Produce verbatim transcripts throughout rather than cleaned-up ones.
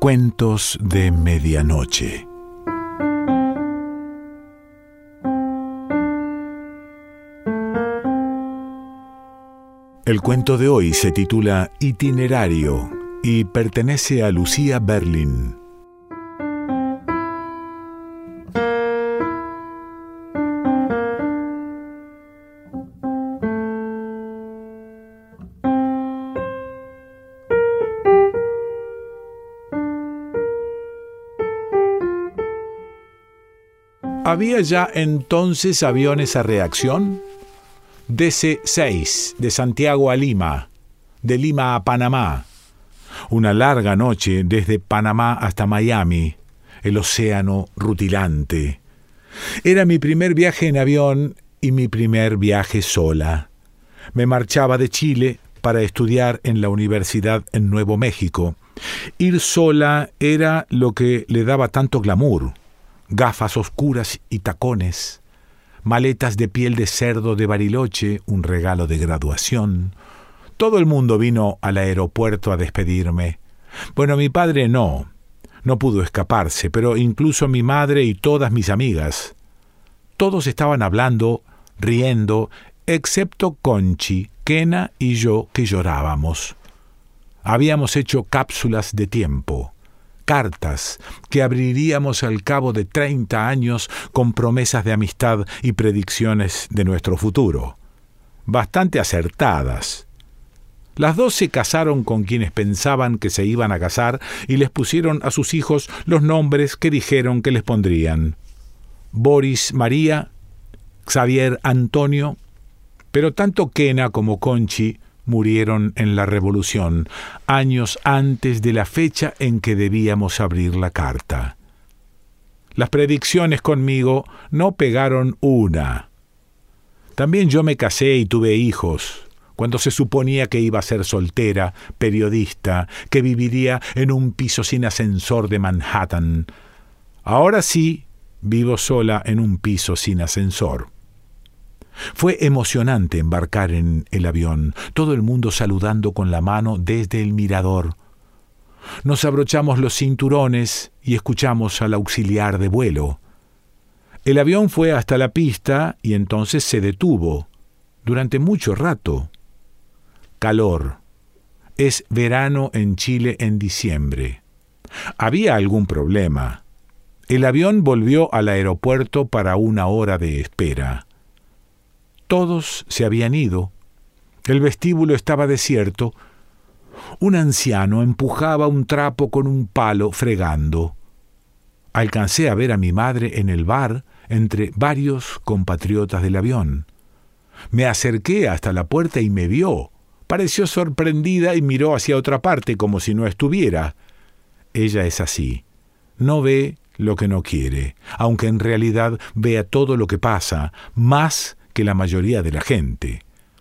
Cuentos de medianoche. El cuento de hoy se titula Itinerario y pertenece a Lucía Berlin. ¿Había ya entonces aviones a reacción? D C seis, de Santiago a Lima, de Lima a Panamá. Una larga noche desde Panamá hasta Miami, el océano rutilante. Era mi primer viaje en avión y mi primer viaje sola. Me marchaba de Chile para estudiar en la universidad en Nuevo México. Ir sola era lo que le daba tanto glamour. Gafas oscuras y tacones, maletas de piel de cerdo de Bariloche, un regalo de graduación. Todo el mundo vino al aeropuerto a despedirme. Bueno, mi padre no, no pudo escaparse, pero incluso mi madre y todas mis amigas. Todos estaban hablando, riendo, excepto Conchi, Kena y yo, que llorábamos. Habíamos hecho cápsulas de tiempo. Cartas que abriríamos al cabo de treinta años con promesas de amistad y predicciones de nuestro futuro. Bastante acertadas. Las dos se casaron con quienes pensaban que se iban a casar y les pusieron a sus hijos los nombres que dijeron que les pondrían. Boris María, Xavier Antonio, pero tanto Kena como Conchi murieron en la Revolución, años antes de la fecha en que debíamos abrir la carta. Las predicciones conmigo no pegaron una. También yo me casé y tuve hijos, cuando se suponía que iba a ser soltera, periodista, que viviría en un piso sin ascensor de Manhattan. Ahora sí, vivo sola en un piso sin ascensor. Fue emocionante embarcar en el avión, todo el mundo saludando con la mano desde el mirador. Nos abrochamos los cinturones y escuchamos al auxiliar de vuelo. El avión fue hasta la pista y entonces se detuvo, durante mucho rato. Calor. Es verano en Chile en diciembre. Había algún problema. El avión volvió al aeropuerto para una hora de espera. Todos se habían ido. El vestíbulo estaba desierto. Un anciano empujaba un trapo con un palo fregando. Alcancé a ver a mi madre en el bar entre varios compatriotas del avión. Me acerqué hasta la puerta y me vio. Pareció sorprendida y miró hacia otra parte como si no estuviera. Ella es así. No ve lo que no quiere, aunque en realidad vea todo lo que pasa, más que la mayoría de la gente.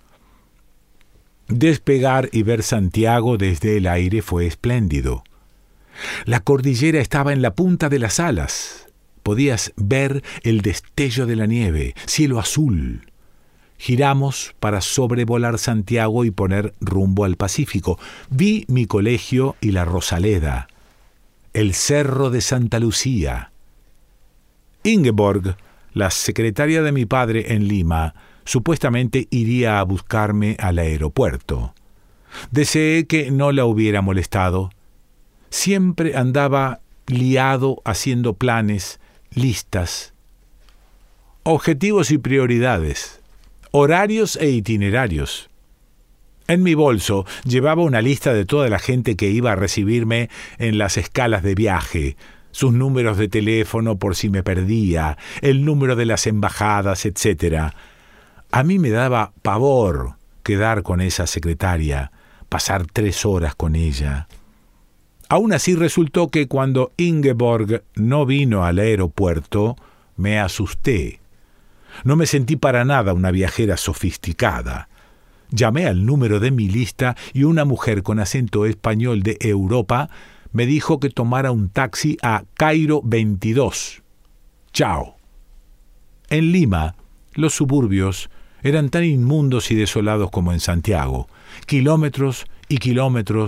Despegar y ver Santiago desde el aire fue espléndido. La cordillera estaba en la punta de las alas. Podías ver el destello de la nieve, cielo azul. Giramos para sobrevolar Santiago y poner rumbo al Pacífico. Vi mi colegio y la Rosaleda, el cerro de Santa Lucía. Ingeborg, la secretaria de mi padre en Lima, supuestamente iría a buscarme al aeropuerto. Deseé que no la hubiera molestado. Siempre andaba liado haciendo planes, listas, objetivos y prioridades, horarios e itinerarios. En mi bolso llevaba una lista de toda la gente que iba a recibirme en las escalas de viaje, sus números de teléfono por si me perdía, el número de las embajadas, etcétera. A mí me daba pavor quedar con esa secretaria, pasar tres horas con ella. Aún así resultó que cuando Ingeborg no vino al aeropuerto, me asusté. No me sentí para nada una viajera sofisticada. Llamé al número de mi lista y una mujer con acento español de Europa me dijo que tomara un taxi a Cairo veintidós. Chao. En Lima, los suburbios eran tan inmundos y desolados como en Santiago. Kilómetros y kilómetros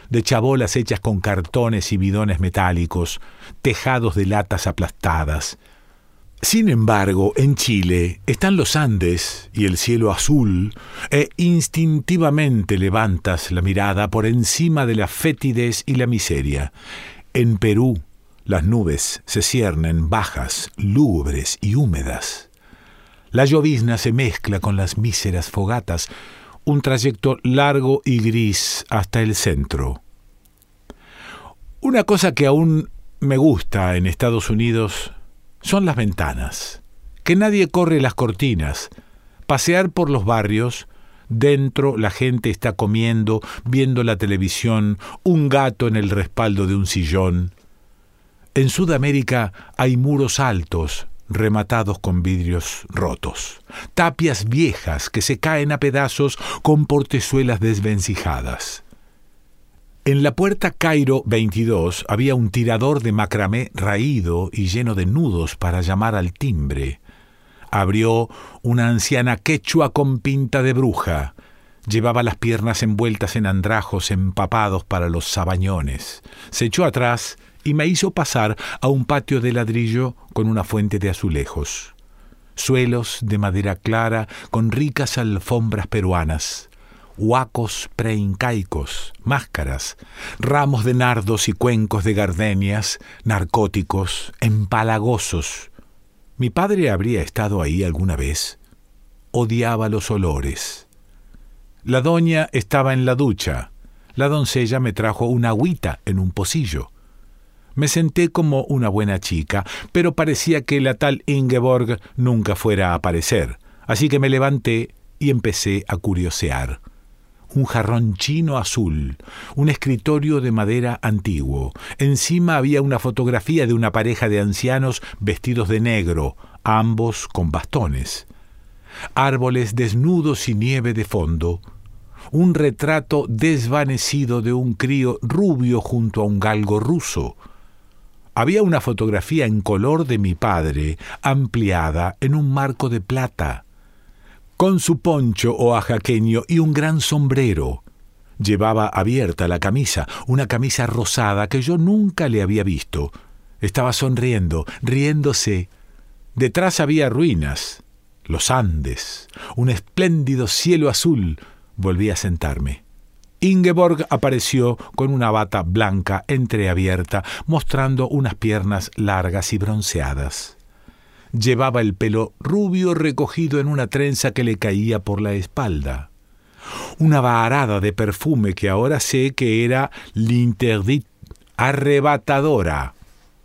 de chabolas hechas con cartones y bidones metálicos, tejados de latas aplastadas. Sin embargo, en Chile están los Andes y el cielo azul, e instintivamente levantas la mirada por encima de la fétidez y la miseria. En Perú, las nubes se ciernen bajas, lúgubres y húmedas. La llovizna se mezcla con las míseras fogatas, un trayecto largo y gris hasta el centro. Una cosa que aún me gusta en Estados Unidos son las ventanas, que nadie corre las cortinas, pasear por los barrios, dentro la gente está comiendo, viendo la televisión, un gato en el respaldo de un sillón. En Sudamérica hay muros altos, rematados con vidrios rotos, tapias viejas que se caen a pedazos con portezuelas desvencijadas. En la puerta Cairo veintidós había un tirador de macramé raído y lleno de nudos para llamar al timbre. Abrió una anciana quechua con pinta de bruja. Llevaba las piernas envueltas en andrajos empapados para los sabañones. Se echó atrás y me hizo pasar a un patio de ladrillo con una fuente de azulejos. Suelos de madera clara con ricas alfombras peruanas. Huacos preincaicos, máscaras, ramos de nardos y cuencos de gardenias, narcóticos, empalagosos. ¿Mi padre habría estado ahí alguna vez? Odiaba los olores. La doña estaba en la ducha. La doncella me trajo una agüita en un pocillo. Me senté como una buena chica, pero parecía que la tal Ingeborg nunca fuera a aparecer, así que me levanté y empecé a curiosear. Un jarrón chino azul, un escritorio de madera antiguo. Encima había una fotografía de una pareja de ancianos vestidos de negro, ambos con bastones. Árboles desnudos y nieve de fondo. Un retrato desvanecido de un crío rubio junto a un galgo ruso. Había una fotografía en color de mi padre, ampliada en un marco de plata, con su poncho oaxaqueño y un gran sombrero. Llevaba abierta la camisa, una camisa rosada que yo nunca le había visto. Estaba sonriendo, riéndose. Detrás había ruinas, los Andes, un espléndido cielo azul. Volví a sentarme. Ingeborg apareció con una bata blanca entreabierta, mostrando unas piernas largas y bronceadas. Llevaba el pelo rubio recogido en una trenza que le caía por la espalda. Una varada de perfume que ahora sé que era l'interdit, arrebatadora.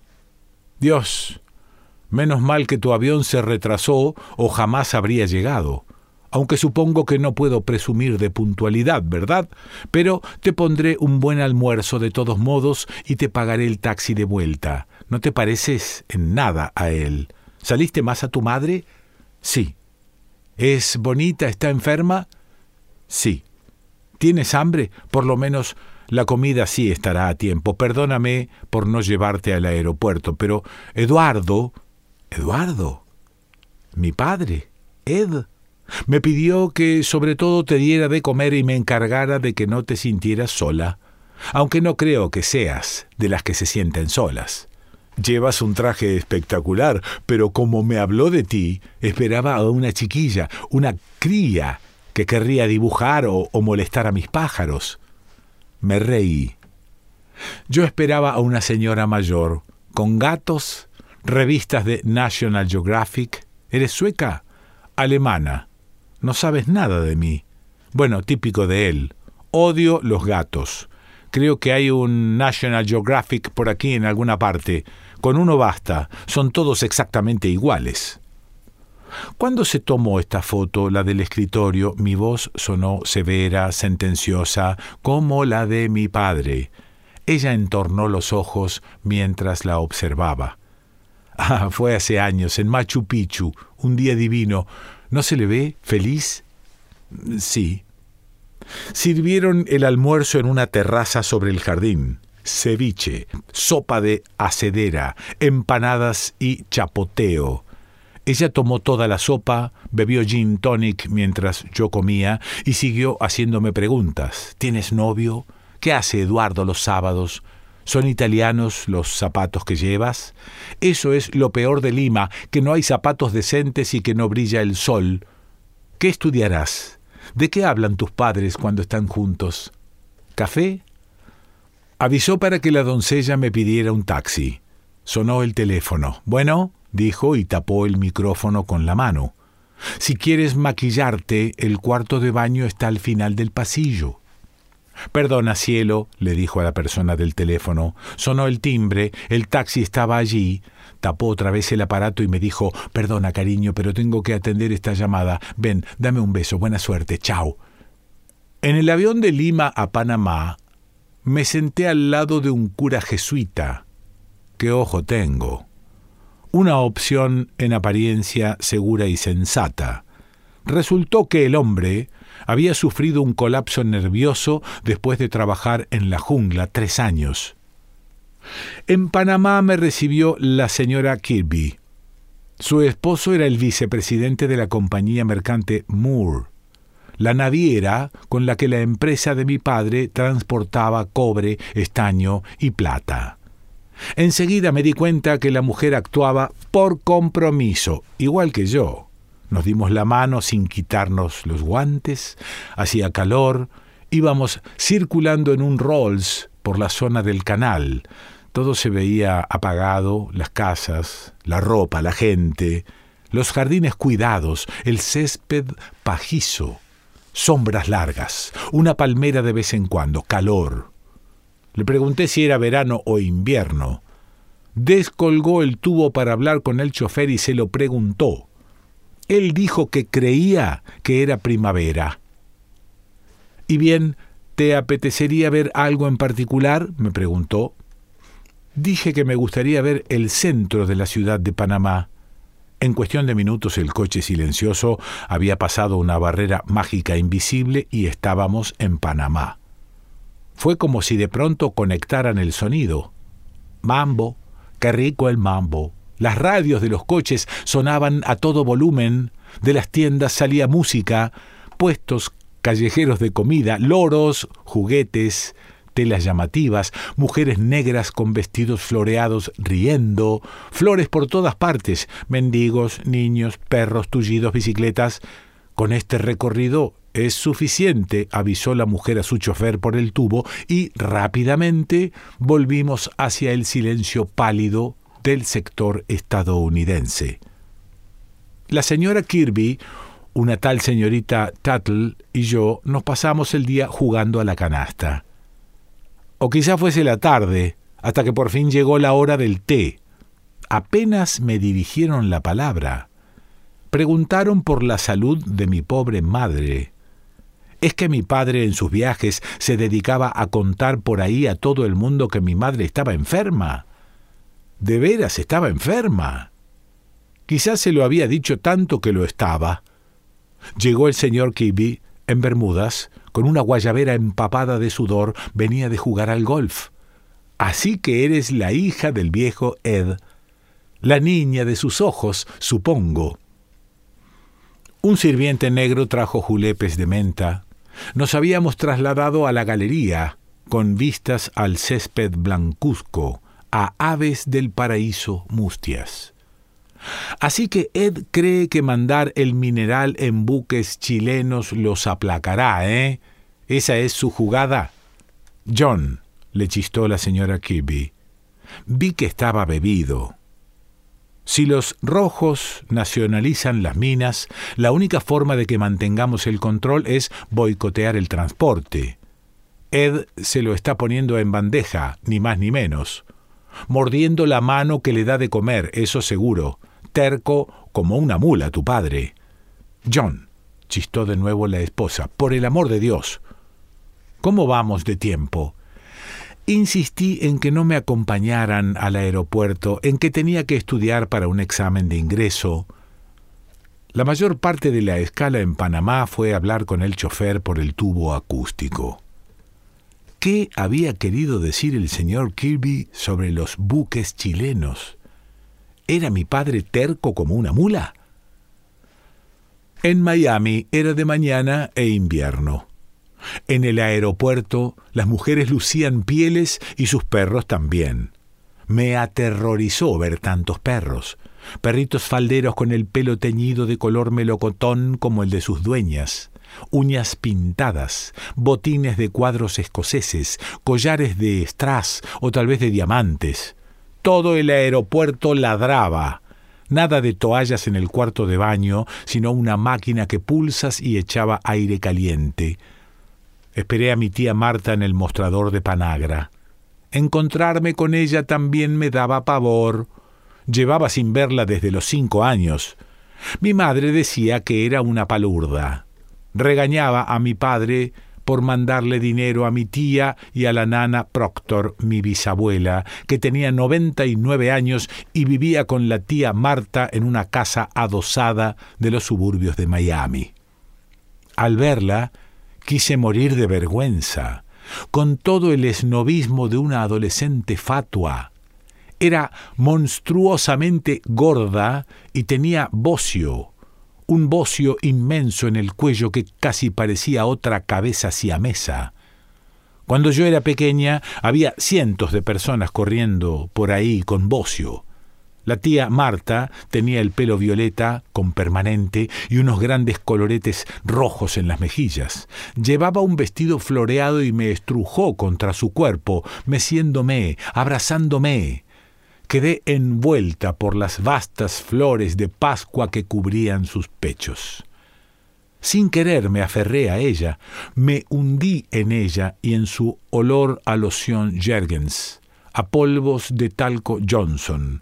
Dios, menos mal que tu avión se retrasó o jamás habría llegado. Aunque supongo que no puedo presumir de puntualidad, ¿verdad? Pero te pondré un buen almuerzo de todos modos y te pagaré el taxi de vuelta. No te pareces en nada a él. ¿Saliste más a tu madre? Sí. ¿Es bonita? ¿Está enferma? Sí. ¿Tienes hambre? Por lo menos la comida sí estará a tiempo. Perdóname por no llevarte al aeropuerto, pero Eduardo... ¿Eduardo? ¿Mi padre? ¿Ed? Me pidió que sobre todo te diera de comer y me encargara de que no te sintieras sola, aunque no creo que seas de las que se sienten solas. Llevas un traje espectacular, pero como me habló de ti, esperaba a una chiquilla, una cría, que querría dibujar o, o molestar a mis pájaros. Me reí. Yo esperaba a una señora mayor, con gatos, revistas de National Geographic. ¿Eres sueca? Alemana. No sabes nada de mí. Bueno, típico de él. Odio los gatos. Creo que hay un National Geographic por aquí en alguna parte. Con uno basta. Son todos exactamente iguales. Cuando se tomó esta foto, la del escritorio, mi voz sonó severa, sentenciosa, como la de mi padre. Ella entornó los ojos mientras la observaba. Ah, fue hace años, en Machu Picchu, un día divino. ¿No se le ve feliz? Sí. Sirvieron el almuerzo en una terraza sobre el jardín. Ceviche, sopa de hacedera, empanadas y chapoteo. Ella tomó toda la sopa, bebió gin tonic mientras yo comía y siguió haciéndome preguntas. ¿Tienes novio? ¿Qué hace Eduardo los sábados? ¿Son italianos los zapatos que llevas? Eso es lo peor de Lima, que no hay zapatos decentes y que no brilla el sol. ¿Qué estudiarás? ¿De qué hablan tus padres cuando están juntos? ¿Café? Avisó para que la doncella me pidiera un taxi. Sonó el teléfono. Bueno, dijo y tapó el micrófono con la mano. Si quieres maquillarte, el cuarto de baño está al final del pasillo. Perdona, cielo, le dijo a la persona del teléfono. Sonó el timbre, el taxi estaba allí. Tapó otra vez el aparato y me dijo, perdona, cariño, pero tengo que atender esta llamada. Ven, dame un beso, buena suerte, chao. En el avión de Lima a Panamá, me senté al lado de un cura jesuita. ¡Qué ojo tengo! Una opción en apariencia segura y sensata. Resultó que el hombre había sufrido un colapso nervioso después de trabajar en la jungla tres años. En Panamá me recibió la señora Kirby. Su esposo era el vicepresidente de la compañía mercante Moore, la naviera con la que la empresa de mi padre transportaba cobre, estaño y plata. Enseguida me di cuenta que la mujer actuaba por compromiso, igual que yo. Nos dimos la mano sin quitarnos los guantes, hacía calor, íbamos circulando en un Rolls por la zona del canal. Todo se veía apagado, las casas, la ropa, la gente, los jardines cuidados, el césped pajizo, sombras largas, una palmera de vez en cuando, calor. Le pregunté si era verano o invierno. Descolgó el tubo para hablar con el chofer y se lo preguntó. Él dijo que creía que era primavera. «¿Y bien, te apetecería ver algo en particular?», me preguntó. Dije que me gustaría ver el centro de la ciudad de Panamá. En cuestión de minutos el coche silencioso había pasado una barrera mágica invisible y estábamos en Panamá. Fue como si de pronto conectaran el sonido. Mambo, qué rico el mambo. Las radios de los coches sonaban a todo volumen, de las tiendas salía música, puestos callejeros de comida, loros, juguetes, telas llamativas, mujeres negras con vestidos floreados riendo, flores por todas partes, mendigos, niños, perros, tullidos, bicicletas. Con este recorrido es suficiente, avisó la mujer a su chofer por el tubo, y rápidamente volvimos hacia el silencio pálido del sector estadounidense. La señora Kirby, una tal señorita Tuttle y yo nos pasamos el día jugando a la canasta. O quizá fuese la tarde, hasta que por fin llegó la hora del té. Apenas me dirigieron la palabra. Preguntaron por la salud de mi pobre madre. Es que mi padre en sus viajes se dedicaba a contar por ahí a todo el mundo que mi madre estaba enferma. De veras estaba enferma. Quizás se lo había dicho tanto que lo estaba. Llegó el señor Kirby en bermudas, con una guayabera empapada de sudor, venía de jugar al golf. Así que eres la hija del viejo Ed, la niña de sus ojos, supongo. Un sirviente negro trajo julepes de menta. Nos habíamos trasladado a la galería, con vistas al césped blancuzco, a aves del paraíso mustias. Así que Ed cree que mandar el mineral en buques chilenos los aplacará, ¿eh? ¿Esa es su jugada? John, le chistó la señora Kirby. Vi que estaba bebido. Si los rojos nacionalizan las minas, la única forma de que mantengamos el control es boicotear el transporte. Ed se lo está poniendo en bandeja, ni más ni menos. Mordiendo la mano que le da de comer, eso seguro. Terco como una mula tu padre. John, chistó de nuevo la esposa, por el amor de Dios. ¿Cómo vamos de tiempo? Insistí en que no me acompañaran al aeropuerto, en que tenía que estudiar para un examen de ingreso. La mayor parte de la escala en Panamá fue hablar con el chofer por el tubo acústico. ¿Qué había querido decir el señor Kirby sobre los buques chilenos? ¿Era mi padre terco como una mula? En Miami era de mañana e invierno. En el aeropuerto las mujeres lucían pieles y sus perros también. Me aterrorizó ver tantos perros, perritos falderos con el pelo teñido de color melocotón como el de sus dueñas, uñas pintadas, botines de cuadros escoceses, collares de strass o tal vez de diamantes. Todo el aeropuerto ladraba. Nada de toallas en el cuarto de baño, sino una máquina que pulsas y echaba aire caliente. Esperé a mi tía Marta en el mostrador de Panagra. Encontrarme con ella también me daba pavor. Llevaba sin verla desde los cinco años. Mi madre decía que era una palurda. Regañaba a mi padre por mandarle dinero a mi tía y a la nana Proctor, mi bisabuela, que tenía noventa y nueve años y vivía con la tía Marta en una casa adosada de los suburbios de Miami. Al verla, quise morir de vergüenza, con todo el esnobismo de una adolescente fatua. Era monstruosamente gorda y tenía bocio, un bocio inmenso en el cuello que casi parecía otra cabeza siamesa. Cuando yo era pequeña había cientos de personas corriendo por ahí con bocio. La tía Marta tenía el pelo violeta con permanente y unos grandes coloretes rojos en las mejillas. Llevaba un vestido floreado y me estrujó contra su cuerpo, meciéndome, abrazándome. Quedé envuelta por las vastas flores de Pascua que cubrían sus pechos. Sin querer me aferré a ella, me hundí en ella y en su olor a loción Jergens, a polvos de talco Johnson.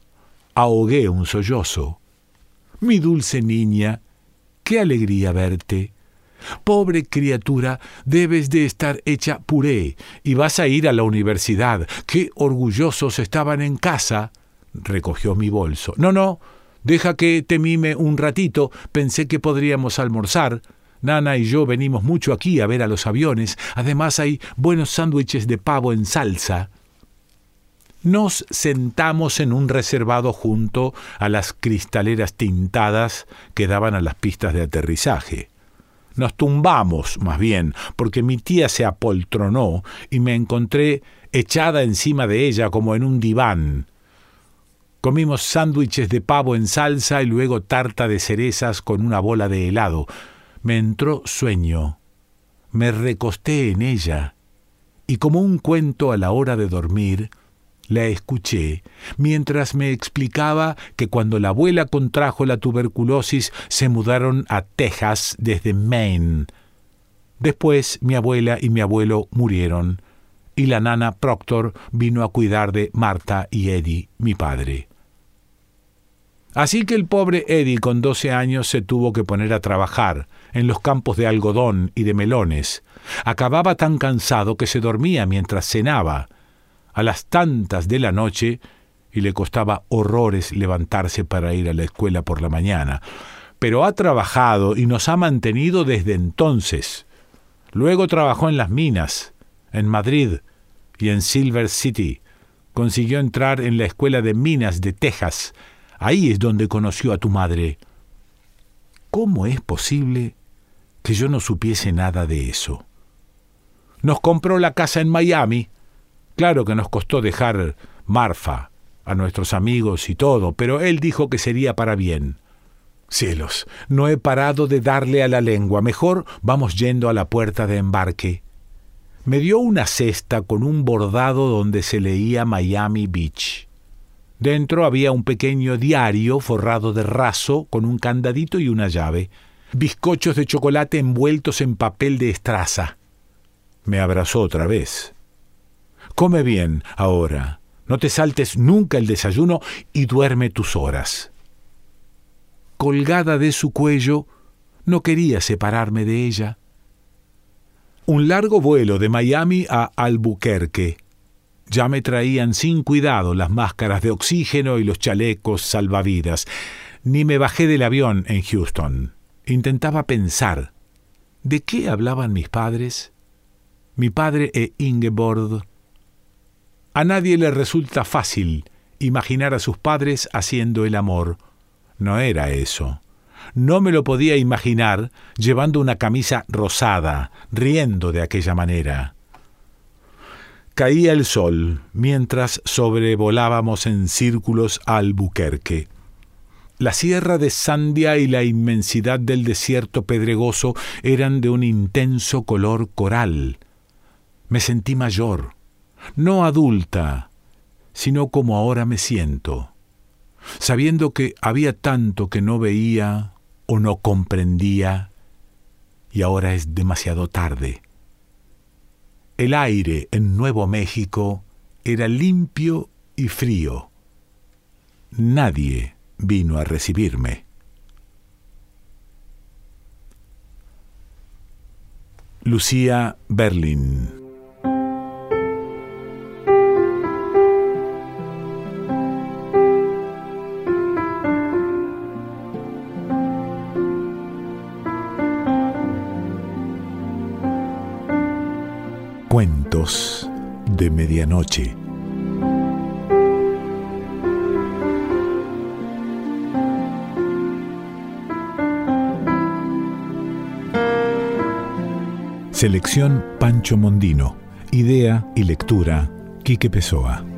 Ahogué un sollozo. Mi dulce niña, qué alegría verte. Pobre criatura, debes de estar hecha puré y vas a ir a la universidad. Qué orgullosos estaban en casa. Recogió mi bolso. No, no, deja que te mime un ratito. Pensé que podríamos almorzar. Nana y yo venimos mucho aquí a ver a los aviones. Además hay buenos sándwiches de pavo en salsa. Nos sentamos en un reservado junto a las cristaleras tintadas que daban a las pistas de aterrizaje. Nos tumbamos, más bien, porque mi tía se apoltronó y me encontré echada encima de ella como en un diván. Comimos sándwiches de pavo en salsa y luego tarta de cerezas con una bola de helado. Me entró sueño. Me recosté en ella y como un cuento a la hora de dormir, la escuché mientras me explicaba que cuando la abuela contrajo la tuberculosis se mudaron a Texas desde Maine. Después mi abuela y mi abuelo murieron y la nana Proctor vino a cuidar de Marta y Eddie, mi padre. Así que el pobre Eddie con doce años se tuvo que poner a trabajar en los campos de algodón y de melones. Acababa tan cansado que se dormía mientras cenaba a las tantas de la noche y le costaba horrores levantarse para ir a la escuela por la mañana. Pero ha trabajado y nos ha mantenido desde entonces. Luego trabajó en las minas, en Madrid y en Silver City. Consiguió entrar en la escuela de minas de Texas. Ahí es donde conoció a tu madre. ¿Cómo es posible que yo no supiese nada de eso? Nos compró la casa en Miami. Claro que nos costó dejar Marfa, a nuestros amigos y todo, pero él dijo que sería para bien. Cielos, no he parado de darle a la lengua. Mejor vamos yendo a la puerta de embarque. Me dio una cesta con un bordado donde se leía Miami Beach. Dentro había un pequeño diario forrado de raso con un candadito y una llave. Bizcochos de chocolate envueltos en papel de estraza. Me abrazó otra vez. Come bien ahora, no te saltes nunca el desayuno y duerme tus horas. Colgada de su cuello, no quería separarme de ella. Un largo vuelo de Miami a Albuquerque. Ya me traían sin cuidado las máscaras de oxígeno y los chalecos salvavidas. Ni me bajé del avión en Houston. Intentaba pensar. ¿De qué hablaban mis padres? Mi padre e Ingeborg. A nadie le resulta fácil imaginar a sus padres haciendo el amor. No era eso. No me lo podía imaginar llevando una camisa rosada, riendo de aquella manera. Caía el sol mientras sobrevolábamos en círculos a Albuquerque. La sierra de Sandia y la inmensidad del desierto pedregoso eran de un intenso color coral. Me sentí mayor, no adulta, sino como ahora me siento, sabiendo que había tanto que no veía o no comprendía, y ahora es demasiado tarde. El aire en Nuevo México era limpio y frío. Nadie vino a recibirme. Lucía Berlin. Cuentos de medianoche. Selección Pancho Mondino. Idea y lectura Quique Pessoa.